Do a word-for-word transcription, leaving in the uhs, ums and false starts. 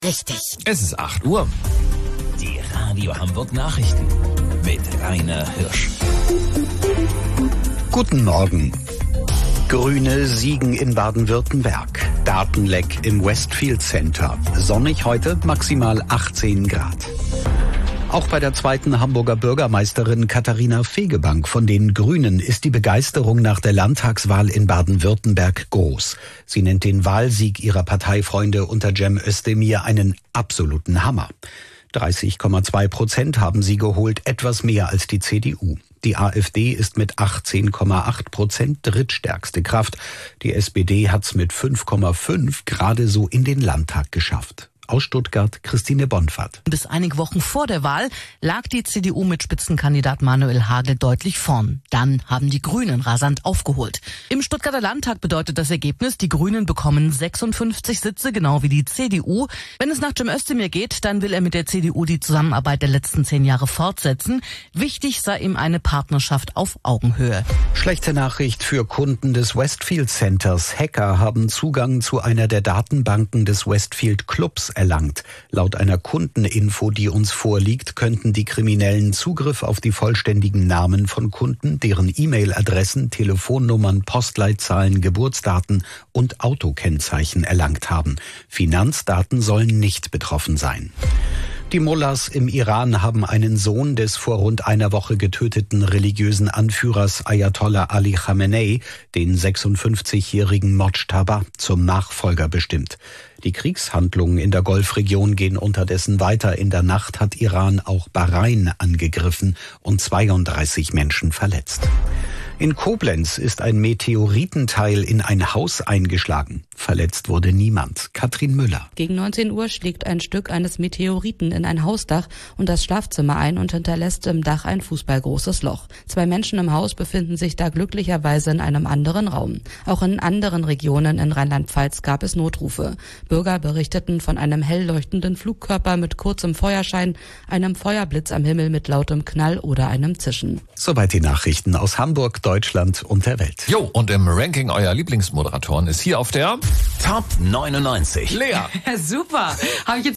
Richtig. Es ist acht Uhr. Die Radio Hamburg Nachrichten mit Rainer Hirsch. Guten Morgen. Grüne siegen in Baden-Württemberg. Datenleck im Westfield Center. Sonnig heute, maximal achtzehn Grad. Auch bei der zweiten Hamburger Bürgermeisterin Katharina Fegebank von den Grünen ist die Begeisterung nach der Landtagswahl in Baden-Württemberg groß. Sie nennt den Wahlsieg ihrer Parteifreunde unter Cem Özdemir einen absoluten Hammer. dreißig Komma zwei Prozent haben sie geholt, etwas mehr als die C D U. Die AfD ist mit achtzehn Komma acht Prozent drittstärkste Kraft. Die S P D hat's mit fünf Komma fünf gerade so in den Landtag geschafft. Aus Stuttgart, Christine Bonfat. Bis einige Wochen vor der Wahl lag die C D U mit Spitzenkandidat Manuel Hagel deutlich vorn. Dann haben die Grünen rasant aufgeholt. Im Stuttgarter Landtag bedeutet das Ergebnis, die Grünen bekommen sechsundfünfzig Sitze, genau wie die C D U. Wenn es nach Cem Özdemir geht, dann will er mit der C D U die Zusammenarbeit der letzten zehn Jahre fortsetzen. Wichtig sei ihm eine Partnerschaft auf Augenhöhe. Schlechte Nachricht für Kunden des Westfield Centers. Hacker haben Zugang zu einer der Datenbanken des Westfield Clubs erlangt. Laut einer Kundeninfo, die uns vorliegt, könnten die Kriminellen Zugriff auf die vollständigen Namen von Kunden, deren E-Mail-Adressen, Telefonnummern, Postleitzahlen, Geburtsdaten und Autokennzeichen erlangt haben. Finanzdaten sollen nicht betroffen sein. Die Mullahs im Iran haben einen Sohn des vor rund einer Woche getöteten religiösen Anführers Ayatollah Ali Khamenei, den sechsundfünfzigjährigen Mojtaba, zum Nachfolger bestimmt. Die Kriegshandlungen in der Golfregion gehen unterdessen weiter. In der Nacht hat Iran auch Bahrain angegriffen und zweiunddreißig Menschen verletzt. In Koblenz ist ein Meteoritenteil in ein Haus eingeschlagen. Verletzt wurde niemand. Katrin Müller. Gegen neunzehn Uhr schlägt ein Stück eines Meteoriten in ein Hausdach und das Schlafzimmer ein und hinterlässt im Dach ein fußballgroßes Loch. Zwei Menschen im Haus befinden sich da glücklicherweise in einem anderen Raum. Auch in anderen Regionen in Rheinland-Pfalz gab es Notrufe. Bürger berichteten von einem hell leuchtenden Flugkörper mit kurzem Feuerschein, einem Feuerblitz am Himmel mit lautem Knall oder einem Zischen. Soweit die Nachrichten aus Hamburg, Deutschland und der Welt. Jo, und im Ranking eurer Lieblingsmoderatoren ist hier auf der Top neunundneunzig. Lea. Super. Habe ich jetzt